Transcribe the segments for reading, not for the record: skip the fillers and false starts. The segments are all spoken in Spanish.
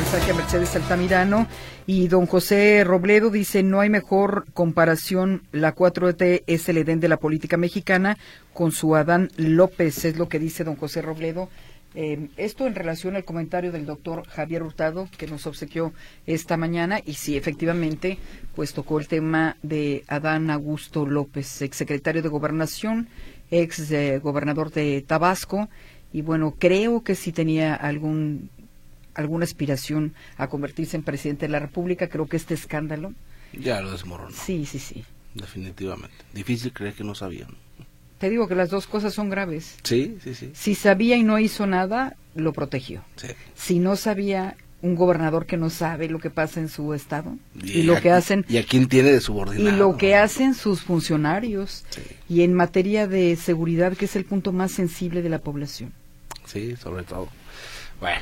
mensaje a Mercedes Altamirano. Y don José Robledo dice, no hay mejor comparación, la 4T es el Edén de la política mexicana con su Adán López, es lo que dice don José Robledo. Esto en relación al comentario del doctor Javier Hurtado, que nos obsequió esta mañana, y sí, efectivamente, pues tocó el tema de Adán Augusto López, exsecretario de Gobernación, ex gobernador de Tabasco, y bueno, creo que sí tenía alguna aspiración a convertirse en presidente de la República. Creo que este escándalo ya lo desmoronó. Sí. Definitivamente. Difícil creer que no sabían. Te digo que las dos cosas son graves. Sí. Si sabía y no hizo nada, lo protegió. Sí. Si no sabía, un gobernador que no sabe lo que pasa en su estado y lo que hacen y a quién tiene de subordinado y lo que hacen sus funcionarios. Sí. Y en materia de seguridad, que es el punto más sensible de la población. Sí, sobre todo. Bueno,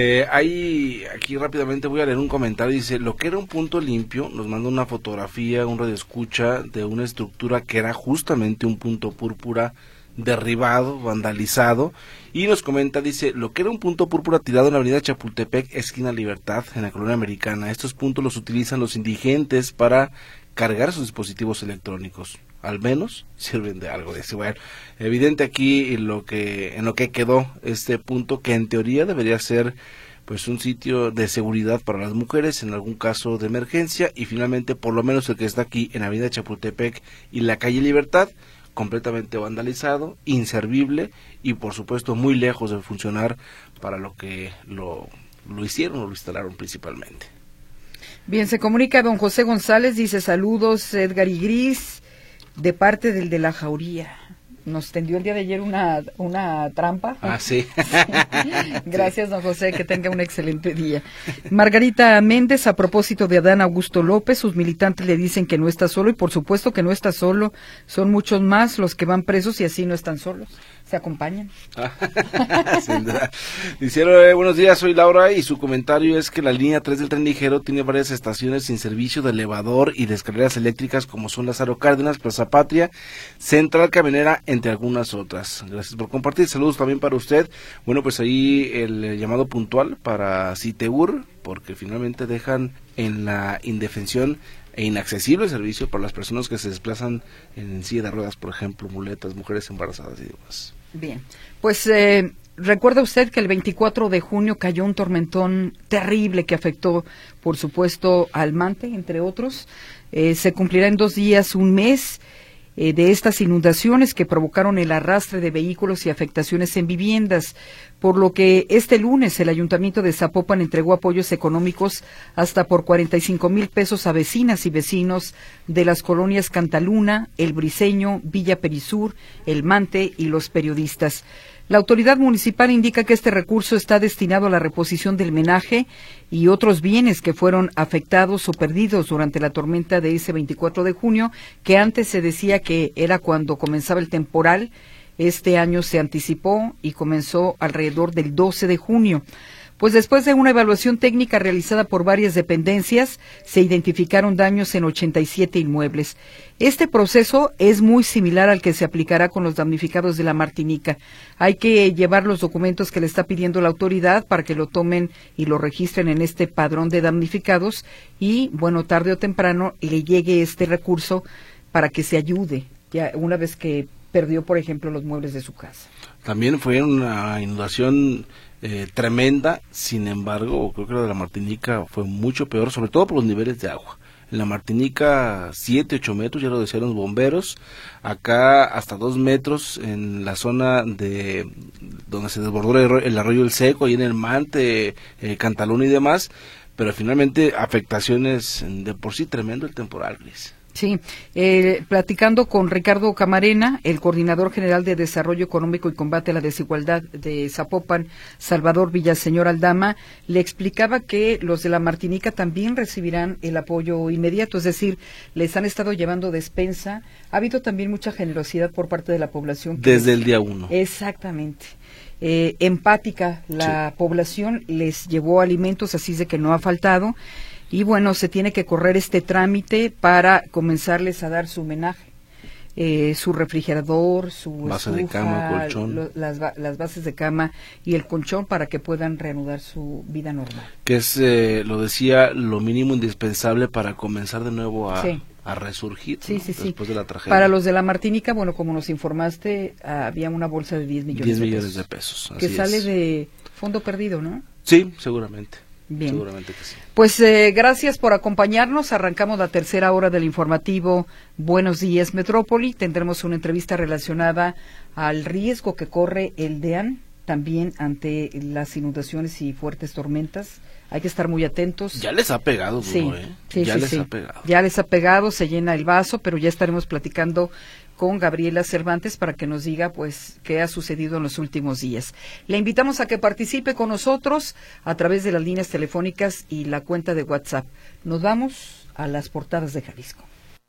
aquí rápidamente voy a leer un comentario. Dice, lo que era un punto limpio, nos manda una fotografía, un radioescucha de una estructura que era justamente un punto púrpura derribado, vandalizado, y nos comenta, dice, lo que era un punto púrpura tirado en la avenida Chapultepec, esquina Libertad, en la colonia americana. Estos puntos los utilizan los indigentes para cargar sus dispositivos electrónicos. Al menos sirven de algo. Dice, bueno, evidente aquí en lo que quedó este punto, que en teoría debería ser pues un sitio de seguridad para las mujeres en algún caso de emergencia, y finalmente por lo menos el que está aquí en avenida Chapultepec y la calle Libertad, completamente vandalizado, inservible y por supuesto muy lejos de funcionar para lo que lo hicieron o lo instalaron principalmente. Bien, se comunica don José González, dice, saludos Edgar y Gris, de parte del de la Jauría. Nos tendió el día de ayer una trampa. Sí. Gracias, don José, que tenga un excelente día. Margarita Méndez, a propósito de Adán Augusto López, sus militantes le dicen que no está solo, y por supuesto que no está solo, son muchos más los que van presos y así no están solos, se acompañan. Sin duda. Dice, buenos días, soy Laura, y su comentario es que la línea 3 del tren ligero tiene varias estaciones sin servicio de elevador y de escaleras eléctricas, como son Lázaro Cárdenas, Plaza Patria, Central Camionera, entre algunas otras. Gracias por compartir, saludos también para usted. Bueno, pues ahí el llamado puntual para Citeur, porque finalmente dejan en la indefensión e inaccesible el servicio para las personas que se desplazan en silla de ruedas, por ejemplo, muletas, mujeres embarazadas y demás. Bien, pues recuerda usted que el 24 de junio cayó un tormentón terrible que afectó, por supuesto, al Mante, entre otros. Se cumplirá en 2 días un mes de estas inundaciones que provocaron el arrastre de vehículos y afectaciones en viviendas, por lo que este lunes el Ayuntamiento de Zapopan entregó apoyos económicos hasta por 45,000 pesos a vecinas y vecinos de las colonias Cantaluna, El Briceño, Villa Perisur, El Mante y los periodistas. La autoridad municipal indica que este recurso está destinado a la reposición del menaje y otros bienes que fueron afectados o perdidos durante la tormenta de ese 24 de junio, que antes se decía que era cuando comenzaba el temporal. Este año se anticipó y comenzó alrededor del 12 de junio. Pues después de una evaluación técnica realizada por varias dependencias, se identificaron daños en 87 inmuebles. Este proceso es muy similar al que se aplicará con los damnificados de la Martinica. Hay que llevar los documentos que le está pidiendo la autoridad para que lo tomen y lo registren en este padrón de damnificados y, bueno, tarde o temprano le llegue este recurso para que se ayude, ya una vez que perdió, por ejemplo, los muebles de su casa. También fue una inundación tremenda, sin embargo, creo que la de la Martinica fue mucho peor, sobre todo por los niveles de agua. En la Martinica 7, 8 metros, ya lo decían los bomberos, acá hasta 2 metros en la zona de donde se desbordó el arroyo El Seco, ahí en el Mante, Cantalón y demás, pero finalmente afectaciones de por sí tremendo el temporal, Gris. Sí, platicando con Ricardo Camarena, el coordinador general de Desarrollo Económico y Combate a la Desigualdad de Zapopan, Salvador Villaseñor Aldama, le explicaba que los de la Martinica también recibirán el apoyo inmediato, es decir, les han estado llevando despensa. Ha habido también mucha generosidad por parte de la población. Desde el día 1. Exactamente. Empática, la población les llevó alimentos, así es de que no ha faltado. Y bueno, se tiene que correr este trámite para comenzarles a dar su homenaje. su refrigerador, su base de estufa, cama, colchón, las bases de cama y el colchón para que puedan reanudar su vida normal. Que es, lo decía, lo mínimo indispensable para comenzar de nuevo a resurgir, sí, ¿no? sí, Después de la tragedia. Para los de la Martinica, bueno, como nos informaste, había una bolsa de 10 millones de pesos. Que sale de fondo perdido, ¿no? Sí, seguramente. Bien. Seguramente que sí. Pues gracias por acompañarnos. Arrancamos la tercera hora del informativo Buenos Días Metrópoli. Tendremos una entrevista relacionada al riesgo que corre el DEAN también ante las inundaciones y fuertes tormentas. Hay que estar muy atentos. Ya les ha pegado duro, ya les ha pegado. Ya les ha pegado, se llena el vaso, pero ya estaremos platicando con Gabriela Cervantes para que nos diga pues qué ha sucedido en los últimos días. Le invitamos a que participe con nosotros a través de las líneas telefónicas y la cuenta de WhatsApp. Nos vamos a las portadas de Jalisco.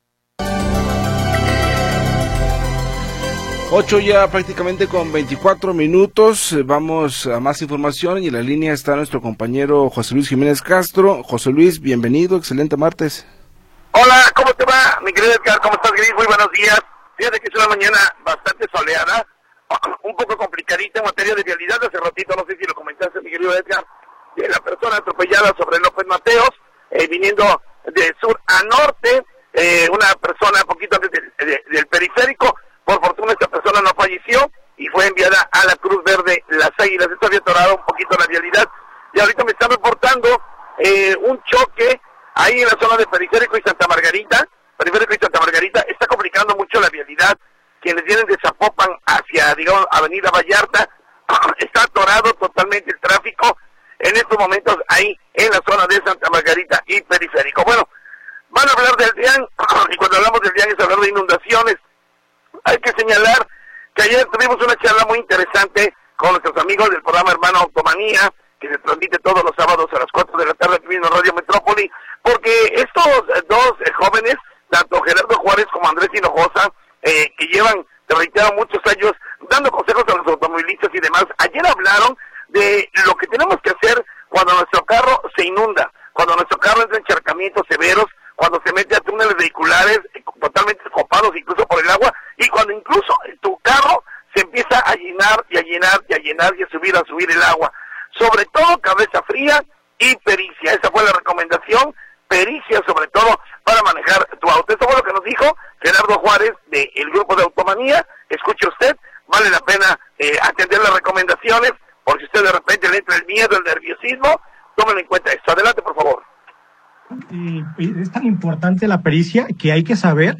8 ya prácticamente con 24 minutos, vamos a más información y en la línea está nuestro compañero José Luis Jiménez Castro. José Luis, bienvenido, excelente martes. Hola, ¿cómo te va, mi querido Edgar? ¿Cómo estás, Gris? Muy buenos días. Fíjate que es una mañana bastante soleada, un poco complicadita en materia de vialidad. Hace ratito, no sé si lo comentaste, mi querido Edgar, de la persona atropellada sobre López Mateos, viniendo de sur a norte, una persona un poquito antes del periférico. Por fortuna esta persona no falleció y fue enviada a la Cruz Verde Las Águilas. Esto había atorado un poquito la vialidad. Y ahorita me están reportando un choque ahí en la zona de Periférico y Santa Margarita. Periférico y Santa Margarita está complicando mucho la vialidad. Quienes vienen de Zapopan hacia, digamos, Avenida Vallarta, está atorado totalmente el tráfico en estos momentos ahí en la zona de Santa Margarita y Periférico. Bueno, van a hablar del DIAN, y cuando hablamos del DIAN es hablar de inundaciones. Hay que señalar que ayer tuvimos una charla muy interesante con nuestros amigos del programa Hermano Automanía, que se transmite todos los sábados a las 4 de la tarde aquí mismo en Radio Metrópoli, porque estos dos jóvenes, tanto Gerardo Juárez como Andrés Hinojosa, que llevan, te reitero, muchos años dando consejos a los automovilistas y demás, ayer hablaron de lo que tenemos que hacer cuando nuestro carro se inunda, cuando nuestro carro entra en encharcamientos severos, cuando se mete a túneles vehiculares totalmente copados incluso por el agua, y cuando incluso tu carro se empieza a llenar y a llenar y a llenar y a subir el agua. Sobre todo cabeza fría y pericia. Esa fue la recomendación, pericia sobre todo para manejar tu auto. Eso fue lo que nos dijo Gerardo Juárez del grupo de Automanía. Escuche usted, vale la pena atender las recomendaciones, por si usted de repente le entra el miedo, el nerviosismo, tómenlo en cuenta esto. Adelante, por favor. Es tan importante la pericia que hay que saber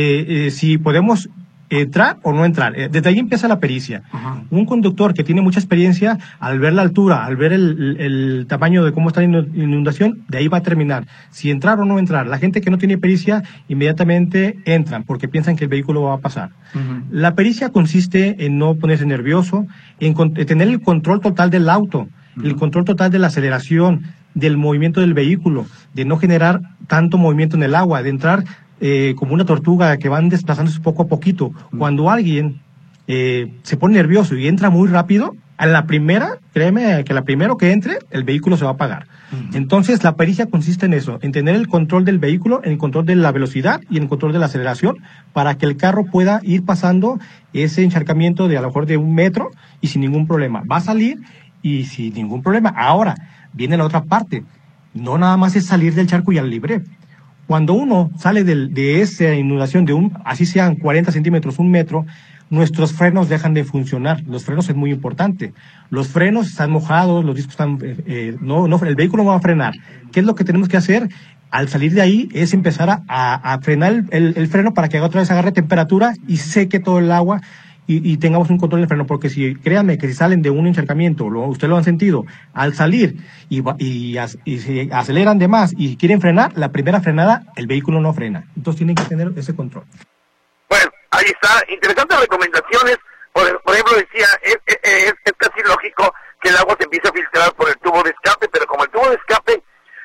si podemos entrar o no entrar. Desde ahí empieza la pericia. Ajá. Un conductor que tiene mucha experiencia, al ver la altura, al ver el tamaño de cómo está la inundación, de ahí va a terminar. Si entrar o no entrar. La gente que no tiene pericia, inmediatamente entran porque piensan que el vehículo va a pasar. Uh-huh. La pericia consiste en no ponerse nervioso, en tener el control total del auto, uh-huh, el control total de la aceleración, del movimiento del vehículo, de no generar tanto movimiento en el agua, de entrar como una tortuga que van desplazándose poco a poquito. Cuando alguien se pone nervioso y entra muy rápido, a la primera, créeme que la primero que entre, el vehículo se va a apagar. Entonces la pericia consiste en eso, en tener el control del vehículo, en el control de la velocidad y en el control de la aceleración, para que el carro pueda ir pasando ese encharcamiento de a lo mejor de 1 metro y sin ningún problema. Va a salir y sin ningún problema. Ahora viene la otra parte, no nada más es salir del charco y al libre. Cuando uno sale de esa inundación de así sean 40 centímetros, 1 metro, nuestros frenos dejan de funcionar. Los frenos es muy importante. Los frenos están mojados, los discos están, el vehículo no va a frenar. ¿Qué es lo que tenemos que hacer? Al salir de ahí es empezar a frenar el freno para que otra vez agarre temperatura y seque todo el agua y tengamos un control del freno, porque créanme que si salen de un encharcamiento, ustedes lo han sentido, al salir y se aceleran de más y quieren frenar, la primera frenada, el vehículo no frena. Entonces tienen que tener ese control. Bueno, ahí está, interesantes recomendaciones. Por ejemplo, decía, es casi lógico que el agua se empiece a filtrar por el tubo de escape, pero como el tubo de escape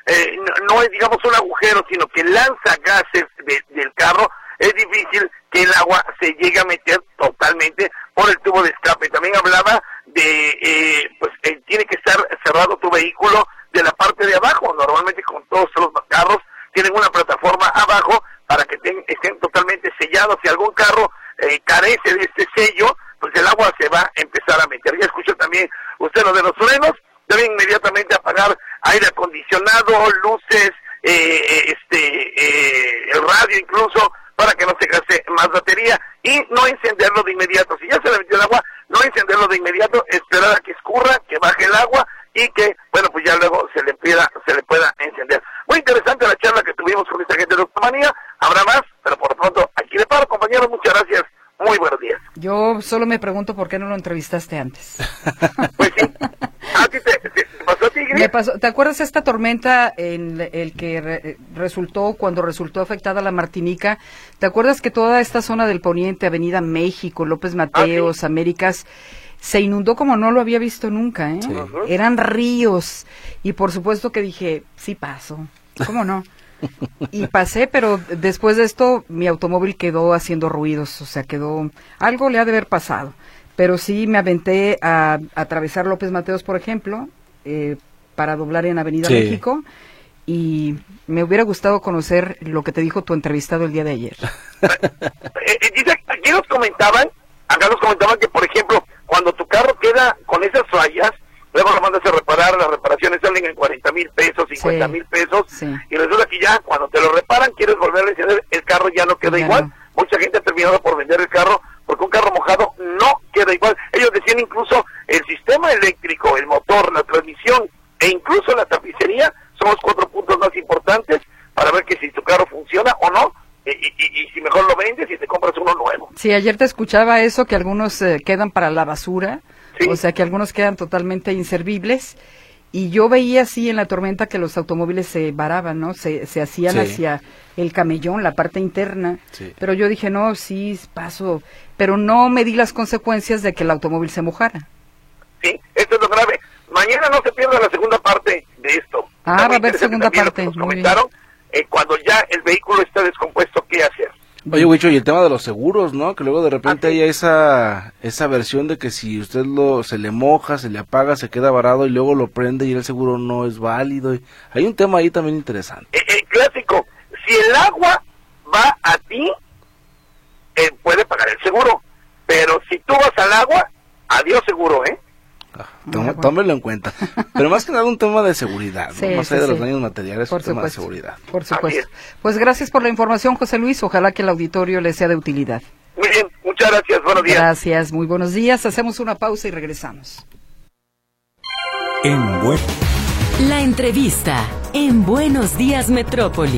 no es, digamos, un agujero, sino que lanza gases del carro, es difícil que el agua se llegue a meter totalmente por el tubo de escape. También hablaba de, tiene que estar cerrado tu vehículo de la parte de abajo. Normalmente con todos los carros tienen una plataforma abajo para que estén totalmente sellados. Si algún carro carece de este sello, pues el agua se va a empezar a meter. Ya escuchó también usted lo de los frenos, deben inmediatamente apagar aire acondicionado, luces, el radio incluso, para que no se gaste más batería, y no encenderlo de inmediato. Si ya se le metió el agua, no encenderlo de inmediato, esperar a que escurra, que baje el agua, y que, bueno, pues ya luego se le pueda encender. Muy interesante la charla que tuvimos con esta gente de Octomanía. Habrá más, pero por lo pronto aquí le paro, compañeros. Muchas gracias. Muy buenos días. Yo solo me pregunto por qué no lo entrevistaste antes. Pues sí. ¿A ti te pasó a ti, Gris? Me pasó. ¿Te acuerdas esta tormenta en el que cuando resultó afectada la Martinica? ¿Te acuerdas que toda esta zona del poniente, Avenida México, López Mateos, sí, Américas, se inundó como no lo había visto nunca, ¿eh? Sí. Eran ríos. Y por supuesto que dije, sí paso. ¿Cómo no? Y pasé, pero después de esto mi automóvil quedó haciendo ruidos, o sea, algo le ha de haber pasado. Pero sí me aventé a atravesar López Mateos, por ejemplo, para doblar en Avenida México, y me hubiera gustado conocer lo que te dijo tu entrevistado el día de ayer. Dice, aquí nos comentaban que, por ejemplo, cuando tu carro queda con esas fallas, luego lo mandas a reparar, las reparaciones salen en 40,000 pesos, 50,000 pesos, y resulta que ya cuando te lo reparan, quieres volver a encender, el carro ya no queda igual. No. Mucha gente ha terminado por vender el carro, porque un carro mojado no queda igual. Ellos decían incluso el sistema eléctrico, el motor, la transmisión e incluso la tapicería son los 4 puntos más importantes para ver que si tu carro funciona o no, y si mejor lo vendes y te compras uno nuevo. Sí, ayer te escuchaba eso, que algunos quedan para la basura. ¿Sí? O sea, que algunos quedan totalmente inservibles, y yo veía así en la tormenta que los automóviles se varaban, ¿no? Se hacían hacia el camellón, la parte interna, pero yo dije, no, sí, paso, pero no me di las consecuencias de que el automóvil se mojara. Sí, esto es lo grave. Mañana no se pierda la segunda parte de esto. Va a haber segunda parte. Nos comentaron, cuando ya el vehículo está descompuesto, ¿qué hacer? Oye, Huicho, y el tema de los seguros, ¿no? Que luego de repente hay esa versión de que si usted se le moja, se le apaga, se queda varado y luego lo prende y el seguro no es válido. Hay un tema ahí también interesante. Clásico, si el agua va a ti, puede pagar el seguro, pero si tú vas al agua, adiós seguro, ¿eh? Tómelo en cuenta. Pero más que nada un tema de seguridad, ¿no? Más allá de los daños materiales, por un tema de seguridad. Por supuesto. Pues gracias por la información, José Luis. Ojalá que el auditorio le sea de utilidad. Muy bien, muchas gracias. Buenos días. Gracias, muy buenos días. Hacemos una pausa y regresamos. La entrevista en Buenos Días Metrópoli.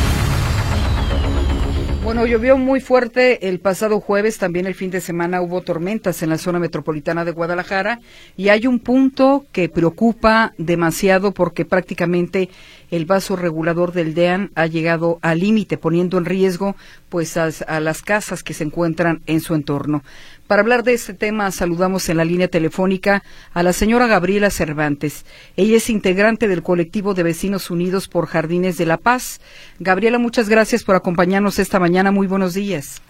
Bueno, llovió muy fuerte el pasado jueves, también el fin de semana hubo tormentas en la zona metropolitana de Guadalajara, y hay un punto que preocupa demasiado porque prácticamente el vaso regulador del DEAN ha llegado al límite, poniendo en riesgo pues a las casas que se encuentran en su entorno. Para hablar de este tema, saludamos en la línea telefónica a la señora Gabriela Cervantes. Ella es integrante del colectivo de Vecinos Unidos por Jardines de la Paz. Gabriela, muchas gracias por acompañarnos esta mañana. Muy buenos días.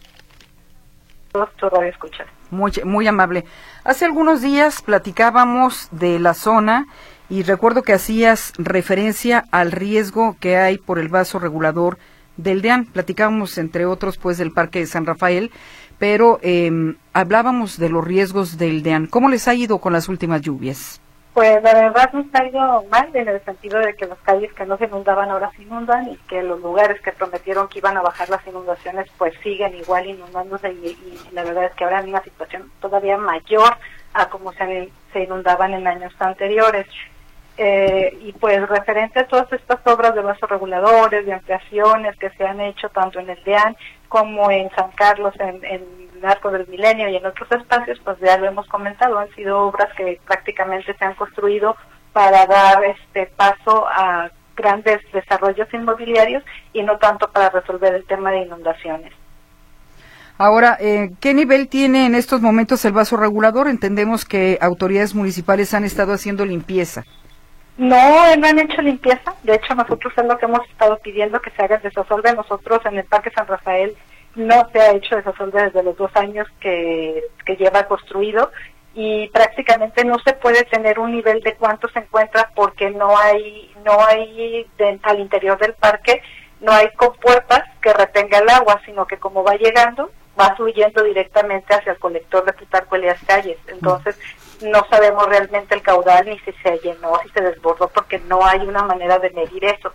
Muy amable. Hace algunos días platicábamos de la zona y recuerdo que hacías referencia al riesgo que hay por el vaso regulador del DEAN. Platicábamos, entre otros, pues del Parque de San Rafael, pero hablábamos de los riesgos del DEAN. ¿Cómo les ha ido con las últimas lluvias? Pues la verdad nos ha ido mal, en el sentido de que las calles que no se inundaban ahora se inundan, y que los lugares que prometieron que iban a bajar las inundaciones pues siguen igual inundándose, y la verdad es que ahora hay una situación todavía mayor a como se inundaban en años anteriores. Y pues referente a todas estas obras de vasos reguladores, de ampliaciones que se han hecho tanto en el DEAN como en San Carlos, en el Arco del Milenio y en otros espacios, pues ya lo hemos comentado, han sido obras que prácticamente se han construido para dar paso a grandes desarrollos inmobiliarios y no tanto para resolver el tema de inundaciones. Ahora, ¿qué nivel tiene en estos momentos el vaso regulador? Entendemos que autoridades municipales han estado haciendo limpieza. No han hecho limpieza. De hecho, nosotros es lo que hemos estado pidiendo, que se haga el desasolve. Nosotros en el Parque San Rafael no se ha hecho desasolve desde los 2 años que lleva construido, y prácticamente no se puede tener un nivel de cuánto se encuentra porque no hay al interior del parque no hay compuertas que retenga el agua, sino que como va llegando, va fluyendo directamente hacia el colector de Plutarco Elías Calles. Entonces, no sabemos realmente el caudal, ni si se llenó, si se desbordó, porque no hay una manera de medir eso.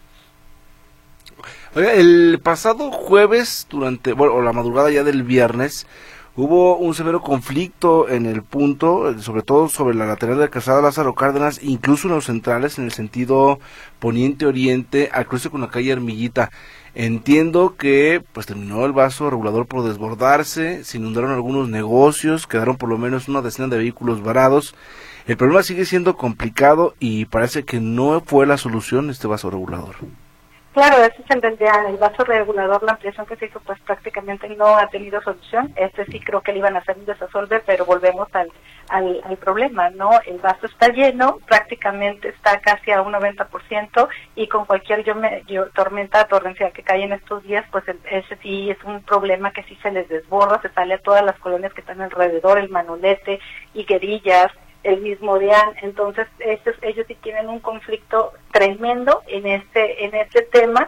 Oiga, el pasado jueves, o la madrugada ya del viernes, hubo un severo conflicto en el punto, sobre todo sobre la lateral de la calzada Lázaro Cárdenas, incluso en los centrales, en el sentido poniente-oriente, al cruce con la calle Armillita. Entiendo que pues terminó el vaso regulador por desbordarse, se inundaron algunos negocios, quedaron por lo menos una decena de vehículos varados. El problema sigue siendo complicado y parece que no fue la solución este vaso regulador. Claro, ese es el del DEAN, el vaso regulador, la ampliación que se hizo, pues prácticamente no ha tenido solución. Sí creo que le iban a hacer un desasolve, pero volvemos al problema, ¿no? El vaso está lleno, prácticamente está casi a un 90%, y con cualquier tormenta torrencial que cae en estos días, pues ese sí es un problema que sí se les desborda, se sale a todas las colonias que están alrededor, el Manolete, Higuerillas, el mismo DEAN. Entonces ellos sí tienen un conflicto tremendo en este tema,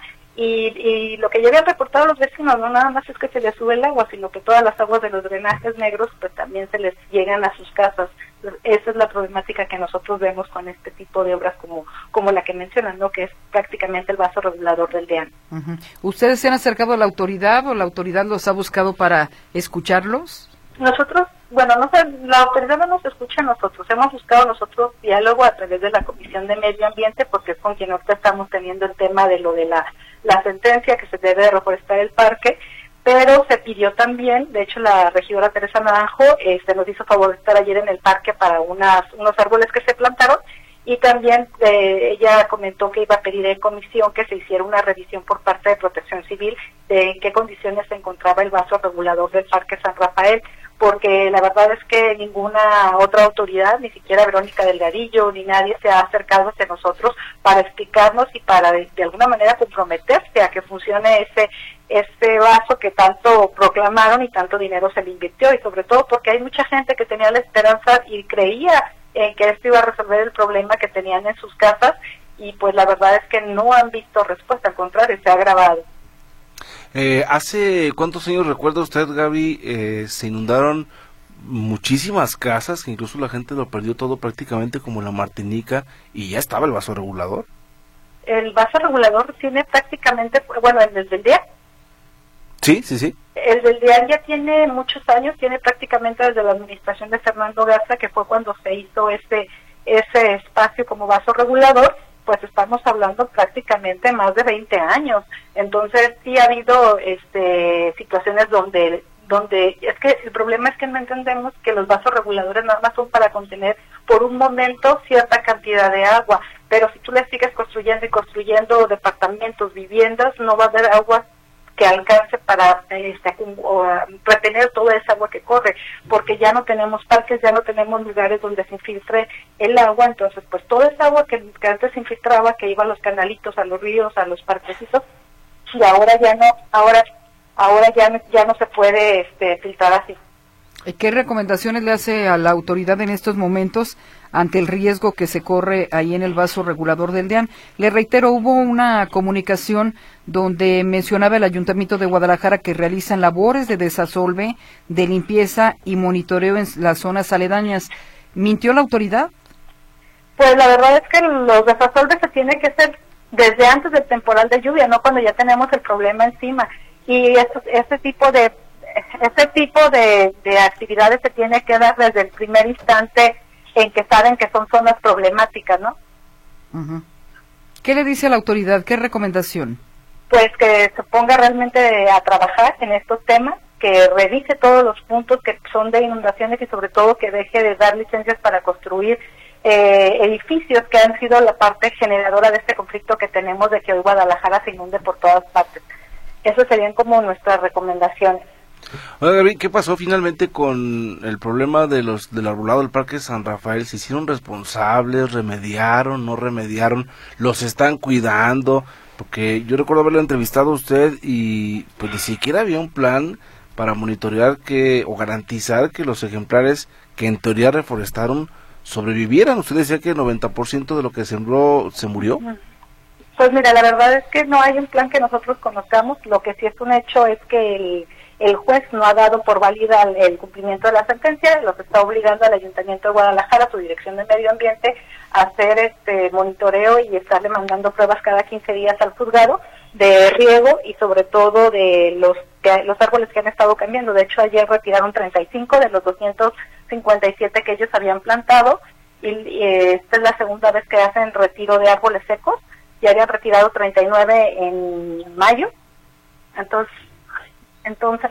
y lo que ya habían reportado los vecinos, no nada más es que se les sube el agua, sino que todas las aguas de los drenajes negros pues también se les llegan a sus casas. Esa es la problemática que nosotros vemos con este tipo de obras como la que mencionan, ¿no? Que es prácticamente el vaso regulador del DEAN. ¿Ustedes se han acercado a la autoridad o la autoridad los ha buscado para escucharlos? Nosotros, bueno, no sé, la autoridad no nos escucha a nosotros, hemos buscado nosotros diálogo a través de la Comisión de Medio Ambiente, porque es con quien ahorita estamos teniendo el tema de lo de la sentencia que se debe reforestar el parque, pero se pidió también, de hecho la regidora Teresa Naranjo nos hizo favor de estar ayer en el parque para unos árboles que se plantaron, y también ella comentó que iba a pedir en comisión que se hiciera una revisión por parte de Protección Civil de en qué condiciones se encontraba el vaso regulador del Parque San Rafael, porque la verdad es que ninguna otra autoridad, ni siquiera Verónica Delgadillo, ni nadie se ha acercado hacia nosotros para explicarnos y para de alguna manera comprometerse a que funcione ese vaso que tanto proclamaron y tanto dinero se le invirtió, y sobre todo porque hay mucha gente que tenía la esperanza y creía en que esto iba a resolver el problema que tenían en sus casas, y pues la verdad es que no han visto respuesta, al contrario, se ha agravado. ¿Hace cuántos años recuerda usted, Gaby, se inundaron muchísimas casas, que incluso la gente lo perdió todo prácticamente como la Martinica, y ya estaba el vaso regulador? El vaso regulador tiene prácticamente, bueno, el del DEAN. Sí, sí, sí. El del DEAN ya tiene muchos años, tiene prácticamente desde la administración de Fernando Garza, que fue cuando se hizo ese espacio como vaso regulador, pues estamos hablando prácticamente más de 20 años. Entonces sí ha habido situaciones donde es que el problema es que no entendemos que los vasos reguladores nada más son para contener por un momento cierta cantidad de agua, pero si tú le sigues construyendo y construyendo departamentos, viviendas, no va a haber agua que alcance para retener toda esa agua que corre, porque ya no tenemos parques, ya no tenemos lugares donde se infiltre el agua. Entonces pues toda esa agua que antes se infiltraba, que iba a los canalitos, a los ríos, a los parquecitos, y ahora ya no, ahora ya no se puede filtrar así. ¿Qué recomendaciones le hace a la autoridad en estos momentos ante el riesgo que se corre ahí en el vaso regulador del DEAN? Le reitero, hubo una comunicación donde mencionaba el Ayuntamiento de Guadalajara que realizan labores de desasolve, de limpieza y monitoreo en las zonas aledañas. ¿Mintió la autoridad? Pues la verdad es que los desasolves se tienen que hacer desde antes del temporal de lluvia, no cuando ya tenemos el problema encima. Y ese tipo de actividades se tiene que dar desde el primer instante en que saben que son zonas problemáticas, ¿no? Uh-huh. ¿Qué le dice a la autoridad? ¿Qué recomendación? Pues que se ponga realmente a trabajar en estos temas, que revise todos los puntos que son de inundaciones, y sobre todo que deje de dar licencias para construir edificios que han sido la parte generadora de este conflicto que tenemos de que hoy Guadalajara se inunde por todas partes. Esas serían como nuestras recomendaciones. Oiga, Gaby, ¿qué pasó finalmente con el problema del arbolado del Parque San Rafael? ¿Se hicieron responsables? ¿Remediaron? ¿No remediaron? ¿Los están cuidando? Porque yo recuerdo haberlo entrevistado a usted y pues ni siquiera había un plan para monitorear o garantizar que los ejemplares que en teoría reforestaron sobrevivieran. Usted decía que el 90% de lo que sembró se murió. Pues mira, la verdad es que no hay un plan que nosotros conozcamos. Lo que sí es un hecho es que el juez no ha dado por válida el cumplimiento de la sentencia, los está obligando al Ayuntamiento de Guadalajara, su Dirección de Medio Ambiente, a hacer monitoreo y estarle mandando pruebas cada 15 días al juzgado de riego y sobre todo de los árboles que han estado cambiando. De hecho, ayer retiraron 35 de los 257 que ellos habían plantado y esta es la segunda vez que hacen retiro de árboles secos. Ya habían retirado 39 en mayo. Entonces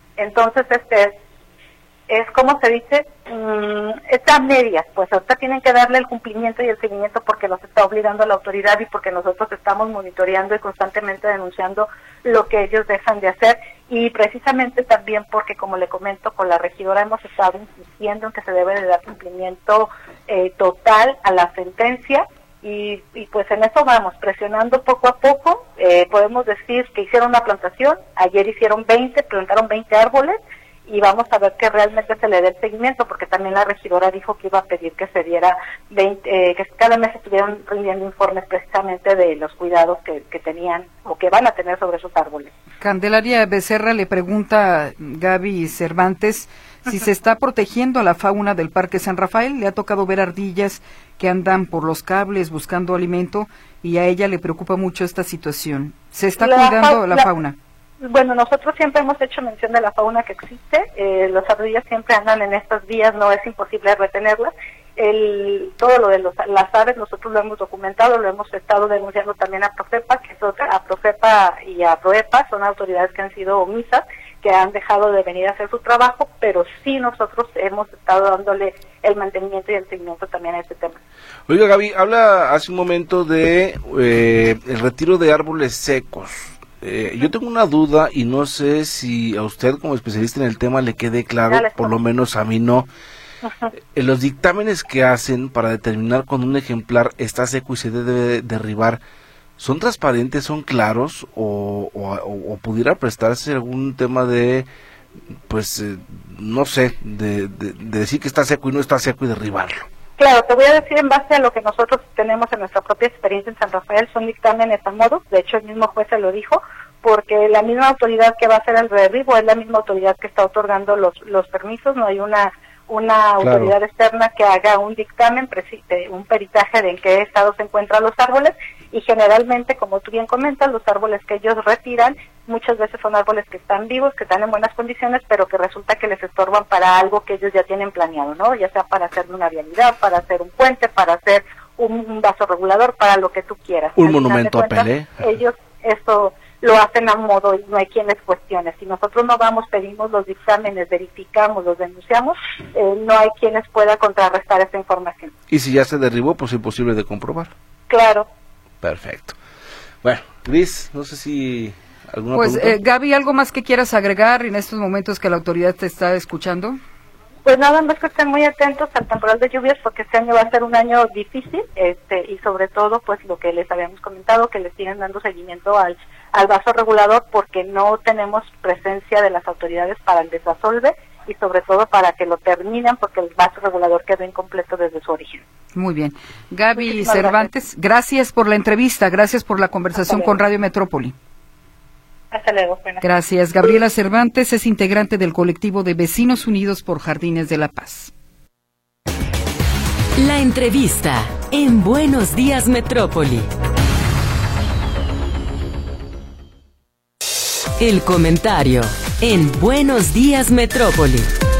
es como se dice, está a medias, pues ahorita tienen que darle el cumplimiento y el seguimiento porque los está obligando la autoridad y porque nosotros estamos monitoreando y constantemente denunciando lo que ellos dejan de hacer, y precisamente también porque, como le comento, con la regidora hemos estado insistiendo en que se debe de dar cumplimiento total a la sentencia. Y pues en eso vamos, presionando poco a poco. Podemos decir que hicieron una plantación, ayer hicieron plantaron 20 árboles, y vamos a ver que realmente se le dé el seguimiento, porque también la regidora dijo que iba a pedir que se diera que cada mes estuvieran rindiendo informes precisamente de los cuidados que tenían o que van a tener sobre esos árboles. Candelaria Becerra le pregunta a Gaby Cervantes si se está protegiendo a la fauna del Parque San Rafael. Le ha tocado ver ardillas que andan por los cables buscando alimento y a ella le preocupa mucho esta situación. ¿Se está cuidando la fauna? Bueno, nosotros siempre hemos hecho mención de la fauna que existe. Las ardillas siempre andan en estas vías, no es imposible retenerlas. Todo lo de las aves nosotros lo hemos documentado, lo hemos estado denunciando también a Profepa, a Profepa y a Proepa, son autoridades que han sido omisas, que han dejado de venir a hacer su trabajo, pero sí nosotros hemos estado dándole el mantenimiento y el seguimiento también a este tema. Oiga, Gaby, habla hace un momento de el retiro de árboles secos. Yo tengo una duda y no sé si a usted como especialista en el tema le quede claro, por lo menos a mí no. Los dictámenes que hacen para determinar cuando un ejemplar está seco y se debe derribar, ¿son transparentes, son claros o pudiera prestarse algún tema de, pues, no sé, de decir que está seco y no está seco y derribarlo? Claro, te voy a decir en base a lo que nosotros tenemos en nuestra propia experiencia en San Rafael, son dictámenes a modo, de hecho el mismo juez se lo dijo, porque la misma autoridad que va a hacer el derribo es la misma autoridad que está otorgando los permisos, no hay una autoridad externa que haga un dictamen, un peritaje de en qué estado se encuentran los árboles, y generalmente, como tú bien comentas, los árboles que ellos retiran muchas veces son árboles que están vivos, que están en buenas condiciones, pero que resulta que les estorban para algo que ellos ya tienen planeado, ¿no? Ya sea para hacer una vialidad, para hacer un puente, para hacer un vaso regulador, para lo que tú quieras. Un monumento a Pelé. Ellos eso lo hacen a modo y no hay quien les cuestione. Si nosotros no vamos, pedimos los dictámenes, verificamos, los denunciamos, no hay quien les pueda contrarrestar esa información. Y si ya se derribó, pues es imposible de comprobar. Claro. Perfecto. Bueno, Gris, no sé si alguna pregunta. Gaby, ¿algo más que quieras agregar en estos momentos que la autoridad te está escuchando? Pues nada más que estén muy atentos al temporal de lluvias, porque este año va a ser un año difícil, y sobre todo, pues lo que les habíamos comentado, que les siguen dando seguimiento al vaso regulador, porque no tenemos presencia de las autoridades para el desasolve y sobre todo para que lo terminen, porque el vaso regulador quedó incompleto desde su origen. Muy bien. Gaby Cervantes, gracias por la entrevista, gracias por la conversación con Radio Metrópoli. Hasta luego. Gracias. Gabriela Cervantes es integrante del colectivo de Vecinos Unidos por Jardines de la Paz. La entrevista en Buenos Días Metrópoli. El comentario en Buenos Días Metrópoli.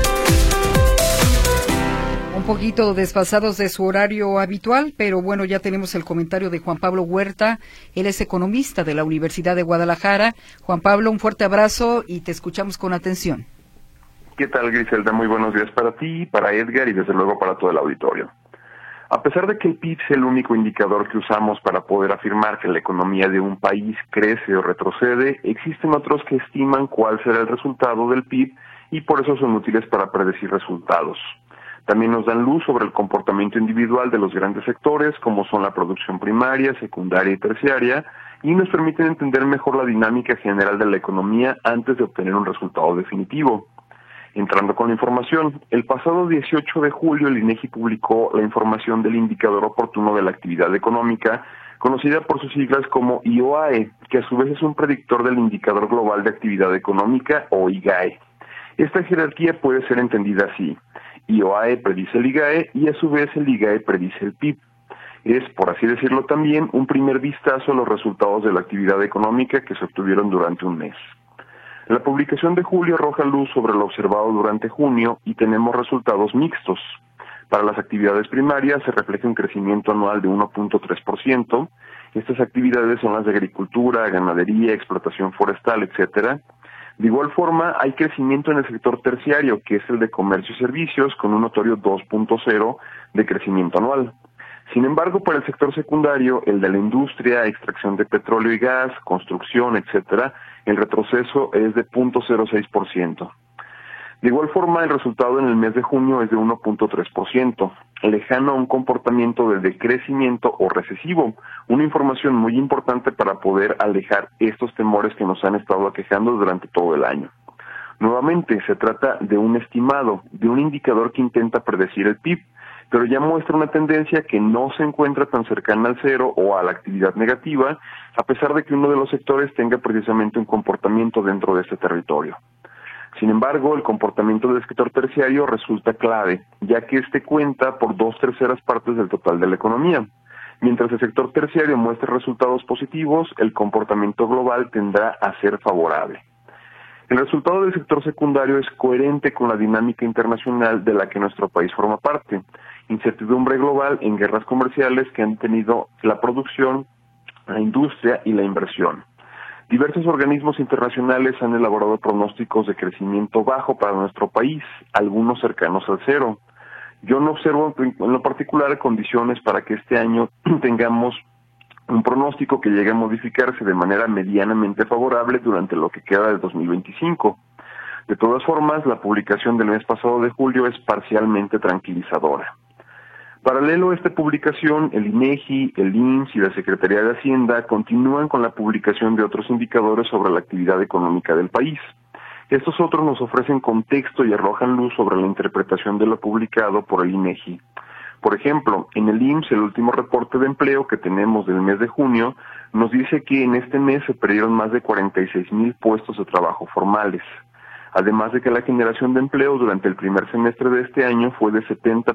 Un poquito desfasados de su horario habitual, pero bueno, ya tenemos el comentario de Juan Pablo Huerta. Él es economista de la Universidad de Guadalajara. Juan Pablo, un fuerte abrazo y te escuchamos con atención. ¿Qué tal, Griselda? Muy buenos días para ti, para Edgar y desde luego para todo el auditorio. A pesar de que el PIB es el único indicador que usamos para poder afirmar que la economía de un país crece o retrocede, existen otros que estiman cuál será el resultado del PIB y por eso son útiles para predecir resultados. También nos dan luz sobre el comportamiento individual de los grandes sectores, como son la producción primaria, secundaria y terciaria, y nos permiten entender mejor la dinámica general de la economía antes de obtener un resultado definitivo. Entrando con la información, el pasado 18 de julio el INEGI publicó la información del Indicador Oportuno de la Actividad Económica, conocida por sus siglas como IOAE, que a su vez es un predictor del Indicador Global de Actividad Económica, o IGAE. Esta jerarquía puede ser entendida así: IOAE predice el IGAE y a su vez el IGAE predice el PIB. Es, por así decirlo también, un primer vistazo a los resultados de la actividad económica que se obtuvieron durante un mes. La publicación de julio arroja luz sobre lo observado durante junio y tenemos resultados mixtos. Para las actividades primarias se refleja un crecimiento anual de 1.3%. Estas actividades son las de agricultura, ganadería, explotación forestal, etcétera. De igual forma, hay crecimiento en el sector terciario, que es el de comercio y servicios, con un notorio 2.0 de crecimiento anual. Sin embargo, para el sector secundario, el de la industria, extracción de petróleo y gas, construcción, etcétera, el retroceso es de 0.06%. De igual forma, el resultado en el mes de junio es de 1.3%, lejano a un comportamiento de decrecimiento o recesivo, una información muy importante para poder alejar estos temores que nos han estado aquejando durante todo el año. Nuevamente, se trata de un estimado, de un indicador que intenta predecir el PIB, pero ya muestra una tendencia que no se encuentra tan cercana al cero o a la actividad negativa, a pesar de que uno de los sectores tenga precisamente un comportamiento dentro de este territorio. Sin embargo, el comportamiento del sector terciario resulta clave, ya que este cuenta por 2/3 partes del total de la economía. Mientras el sector terciario muestre resultados positivos, el comportamiento global tendrá a ser favorable. El resultado del sector secundario es coherente con la dinámica internacional de la que nuestro país forma parte. Incertidumbre global en guerras comerciales que han tenido la producción, la industria y la inversión. Diversos organismos internacionales han elaborado pronósticos de crecimiento bajo para nuestro país, algunos cercanos al cero. Yo no observo en lo particular condiciones para que este año tengamos un pronóstico que llegue a modificarse de manera medianamente favorable durante lo que queda de 2025. De todas formas, la publicación del mes pasado de julio es parcialmente tranquilizadora. Paralelo a esta publicación, el INEGI, el IMSS y la Secretaría de Hacienda continúan con la publicación de otros indicadores sobre la actividad económica del país. Estos otros nos ofrecen contexto y arrojan luz sobre la interpretación de lo publicado por el INEGI. Por ejemplo, en el IMSS, el último reporte de empleo que tenemos del mes de junio nos dice que en este mes se perdieron más de 46,000 puestos de trabajo formales. Además de que la generación de empleo durante el primer semestre de este año fue de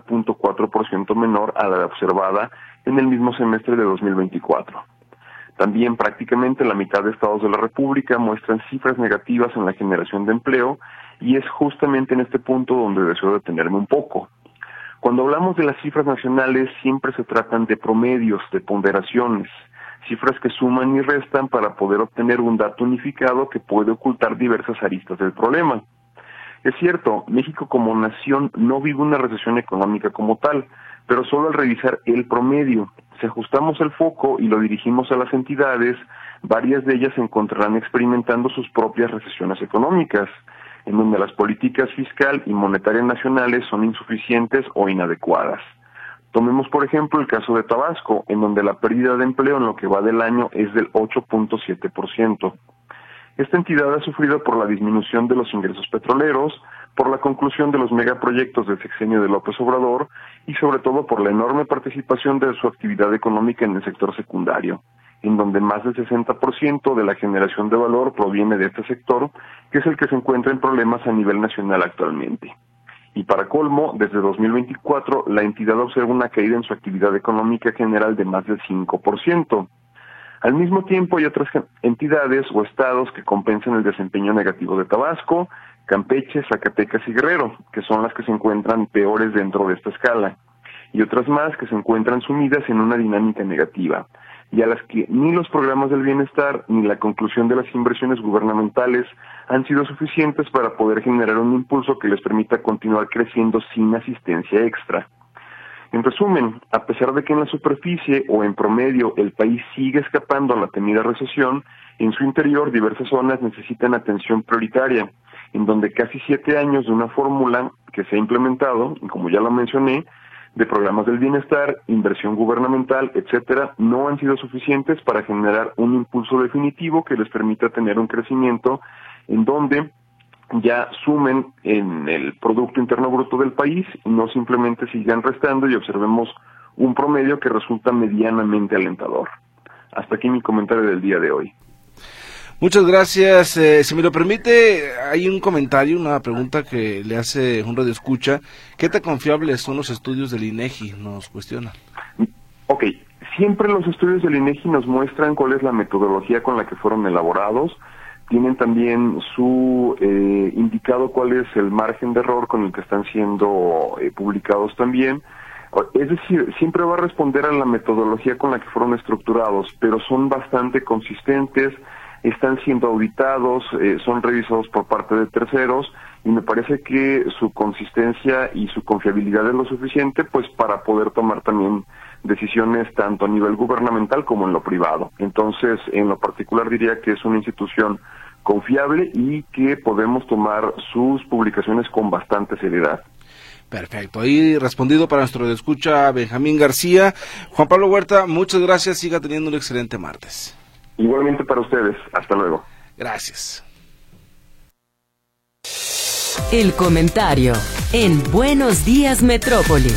70.4% menor a la observada en el mismo semestre de 2024. También prácticamente la mitad de estados de la República muestran cifras negativas en la generación de empleo, y es justamente en este punto donde deseo detenerme un poco. Cuando hablamos de las cifras nacionales siempre se tratan de promedios, de ponderaciones, cifras que suman y restan para poder obtener un dato unificado que puede ocultar diversas aristas del problema. Es cierto, México como nación no vive una recesión económica como tal, pero solo al revisar el promedio, si ajustamos el foco y lo dirigimos a las entidades, varias de ellas se encontrarán experimentando sus propias recesiones económicas, en donde las políticas fiscal y monetaria nacionales son insuficientes o inadecuadas. Tomemos, por ejemplo, el caso de Tabasco, en donde la pérdida de empleo en lo que va del año es del 8.7%. Esta entidad ha sufrido por la disminución de los ingresos petroleros, por la conclusión de los megaproyectos del sexenio de López Obrador y sobre todo por la enorme participación de su actividad económica en el sector secundario, en donde más del 60% de la generación de valor proviene de este sector, que es el que se encuentra en problemas a nivel nacional actualmente. Y para colmo, desde 2024, la entidad observa una caída en su actividad económica general de más del 5%. Al mismo tiempo, hay otras entidades o estados que compensan el desempeño negativo de Tabasco, Campeche, Zacatecas y Guerrero, que son las que se encuentran peores dentro de esta escala, y otras más que se encuentran sumidas en una dinámica negativa, y a las que ni los programas del bienestar ni la conclusión de las inversiones gubernamentales han sido suficientes para poder generar un impulso que les permita continuar creciendo sin asistencia extra. En resumen, a pesar de que en la superficie o en promedio el país sigue escapando a la temida recesión, en su interior diversas zonas necesitan atención prioritaria, en donde casi 7 años de una fórmula que se ha implementado, y como ya lo mencioné, de programas del bienestar, inversión gubernamental, etcétera, no han sido suficientes para generar un impulso definitivo que les permita tener un crecimiento en donde ya sumen en el Producto Interno Bruto del país y no simplemente sigan restando y observemos un promedio que resulta medianamente alentador. Hasta aquí mi comentario del día de hoy. Muchas gracias. Si me lo permite, hay un comentario, una pregunta que le hace un radioescucha. ¿Qué tan confiables son los estudios del INEGI? Nos cuestiona. Ok, siempre los estudios del INEGI nos muestran cuál es la metodología con la que fueron elaborados. Tienen también su indicado cuál es el margen de error con el que están siendo publicados también. Es decir, siempre va a responder a la metodología con la que fueron estructurados, pero son bastante consistentes, están siendo auditados, son revisados por parte de terceros, y me parece que su consistencia y su confiabilidad es lo suficiente pues para poder tomar también decisiones tanto a nivel gubernamental como en lo privado. Entonces, en lo particular diría que es una institución confiable y que podemos tomar sus publicaciones con bastante seriedad. Perfecto, ahí respondido para nuestro escucha Benjamín García. Juan Pablo Huerta, muchas gracias, siga teniendo un excelente martes. Igualmente para ustedes, hasta luego. Gracias. El comentario en Buenos Días Metrópoli.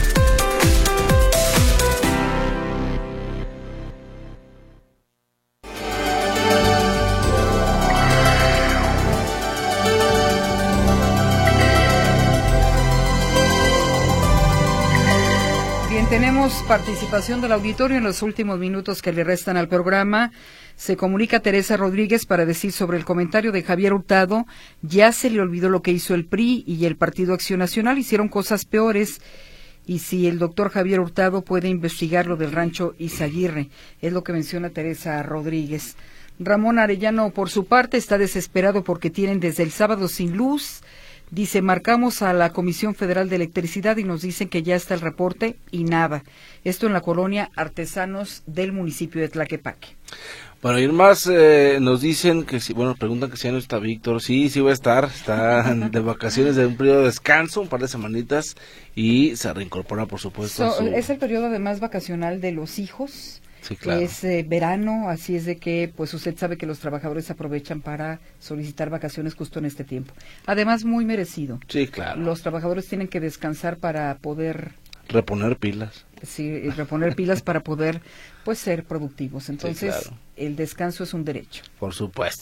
Tenemos participación del auditorio en los últimos minutos que le restan al programa. Se comunica Teresa Rodríguez para decir sobre el comentario de Javier Hurtado. Ya se le olvidó lo que hizo el PRI y el Partido Acción Nacional. Hicieron cosas peores. Y si el doctor Javier Hurtado puede investigar lo del rancho Izaguirre. Es lo que menciona Teresa Rodríguez. Ramón Arellano, por su parte, está desesperado porque tienen desde el sábado sin luz. Dice, marcamos a la Comisión Federal de Electricidad y nos dicen que ya está el reporte y nada. Esto en la colonia Artesanos del municipio de Tlaquepaque. Bueno, y más nos dicen que si, bueno, preguntan que si ya no está Víctor. Sí, sí va a estar. Está de vacaciones de un periodo de descanso, un par de semanitas, y se reincorpora, por supuesto. Es el periodo además vacacional de los hijos. Sí, claro. Es verano, así es de que pues usted sabe que los trabajadores aprovechan para solicitar vacaciones justo en este tiempo. Además, muy merecido. Sí, claro. Los trabajadores tienen que descansar para poder reponer pilas. Sí, reponer pilas para poder pues ser productivos. Entonces, sí, claro, el descanso es un derecho. Por supuesto.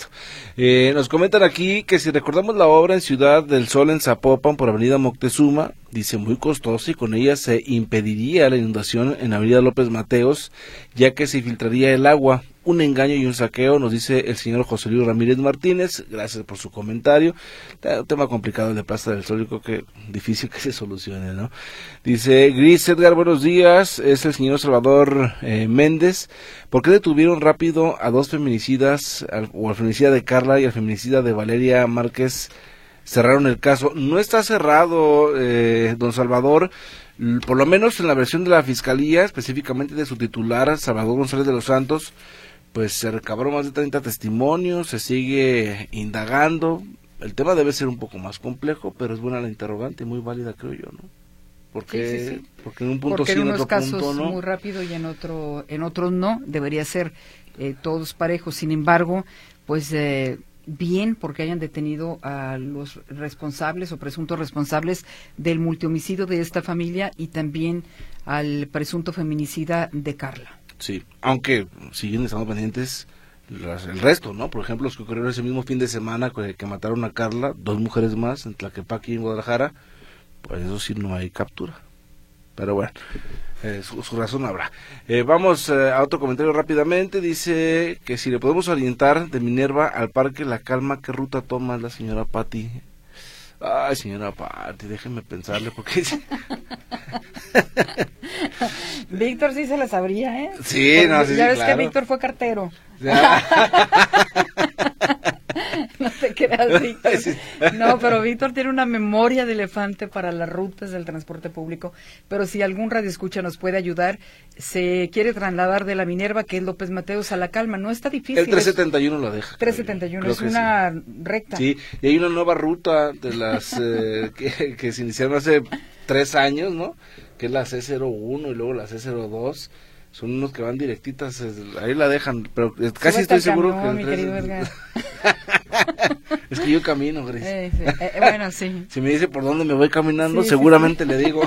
Nos comentan aquí que si recordamos la obra en Ciudad del Sol en Zapopan por Avenida Moctezuma, dice muy costosa y con ella se impediría la inundación en Avenida López Mateos, ya que se filtraría el agua. Un engaño y un saqueo, nos dice el señor José Luis Ramírez Martínez. Gracias por su comentario. Un tema complicado el de Plaza del Sol, yo creo que difícil que se solucione, ¿no? Dice Gris Edgar, buenos días. Es el señor Salvador Méndez. ¿Por qué detuvieron rápido a dos feminicidas, o al feminicida de Carla y al feminicida de Valeria Márquez? Cerraron el caso. No está cerrado, don Salvador. Por lo menos en la versión de la Fiscalía, específicamente de su titular, Salvador González de los Santos, pues se recabaron más de 30 testimonios, se sigue indagando. El tema debe ser un poco más complejo, pero es buena la interrogante, muy válida, creo yo, ¿no? Porque, sí. Porque en un punto sí, en otro casos punto no. Muy rápido y en otros no, debería ser todos parejos. Sin embargo, pues bien porque hayan detenido a los responsables o presuntos responsables del multihomicidio de esta familia y también al presunto feminicida de Carla. Sí, aunque siguen estando pendientes el resto, ¿no? Por ejemplo, los que ocurrieron ese mismo fin de semana que mataron a Carla, 2 mujeres más en Tlaquepaque y en Guadalajara, pues eso sí no hay captura. Pero bueno, su razón habrá. Vamos a otro comentario rápidamente. Dice que si le podemos orientar de Minerva al Parque La Calma, ¿qué ruta toma la señora Patti? Ay, señora Patti, déjeme pensarle porque... Víctor sí se la sabría, ¿eh? Sí, porque no, sí, ya ves claro. Que Víctor fue cartero. No te creas, Víctor. No, pero Víctor tiene una memoria de elefante para las rutas del transporte público. Pero si algún radioescucha nos puede ayudar, se quiere trasladar de la Minerva, que es López Mateos, a La Calma. No está difícil. El 371 lo deja. 371, es una recta. Sí, y hay una nueva ruta de las que se iniciaron hace 3 años, ¿no? Que es la C01 y luego la C02. Son unos que van directitas, ahí la dejan, pero casi estoy seguro que... Mi querido Edgar. Es que yo camino, Grace. Bueno, sí. Si me dice por dónde me voy caminando, Sí, seguramente le digo.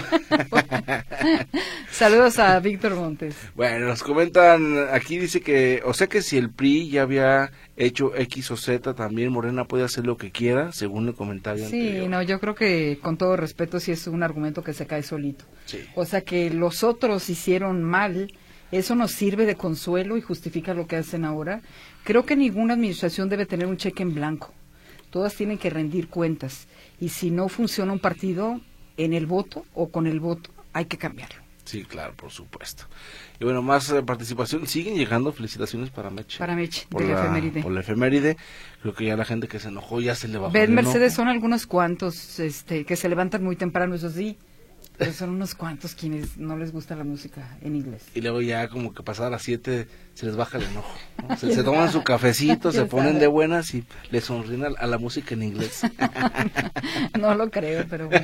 Saludos a Víctor Montes. Bueno, nos comentan, aquí dice que, o sea que si el PRI ya había hecho X o Z, también Morena puede hacer lo que quiera, según el comentario anterior. Sí, no, yo creo que con todo respeto sí es un argumento que se cae solito. Sí. O sea que los otros hicieron mal, eso nos sirve de consuelo y justifica lo que hacen ahora. Creo que ninguna administración debe tener un cheque en blanco. Todas tienen que rendir cuentas. Y si no funciona un partido en el voto o con el voto, hay que cambiarlo. Sí, claro, por supuesto. Y bueno, más participación. Siguen llegando felicitaciones para Meche. Para Meche, por de la efeméride. Por la efeméride. Creo que ya la gente que se enojó ya se le bajó. Ven, Mercedes, son algunos cuantos que se levantan muy temprano, eso sí. Pero son unos cuantos quienes no les gusta la música en inglés. Y luego ya como que pasada las 7 se les baja el enojo, ¿no? Se toman su cafecito, se ponen de buenas y le sonríen a la música en inglés. No lo creo, pero bueno.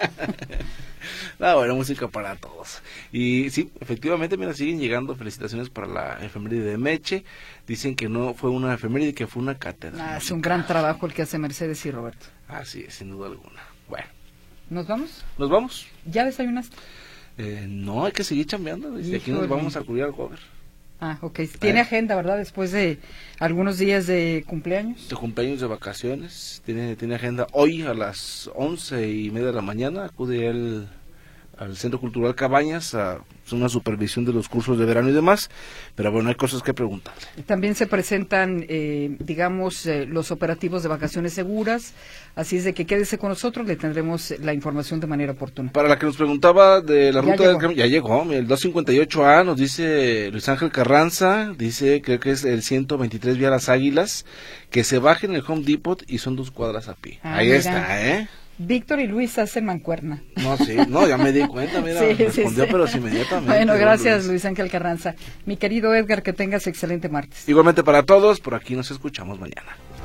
No, bueno, música para todos. Y sí, efectivamente, mira, siguen llegando felicitaciones para la efeméride de Meche. Dicen que no fue una efeméride, que fue una cátedra. Es un gran trabajo el que hace Mercedes y Roberto. Así es, sin duda alguna. Bueno. ¿Nos vamos? ¿Nos vamos? ¿Ya desayunaste? No, hay que seguir chambeando. Desde aquí nos vamos a acudir al cover. Ah, ok. Tiene agenda, ¿verdad? Después de algunos días de cumpleaños. De cumpleaños, de vacaciones. Tiene agenda hoy a las 11:30 de la mañana. Acude él al Centro Cultural Cabañas a una supervisión de los cursos de verano y demás, pero bueno, hay cosas que preguntarle. También se presentan, los operativos de vacaciones seguras, así es de que quédese con nosotros, le tendremos la información de manera oportuna. Para la que nos preguntaba de la ruta llegó. del camión, ya llegó, el 258A, nos dice Luis Ángel Carranza, dice, creo que es el 123 vía Las Águilas, que se baje en el Home Depot y son 2 cuadras a pie. Ahí mira. está, Víctor y Luis hacen mancuerna. No, sí, no, ya me di cuenta, mira, respondió, pero sí inmediatamente. Bueno, gracias Luis Ángel Carranza. Mi querido Edgar, que tengas excelente martes. Igualmente para todos, por aquí nos escuchamos mañana.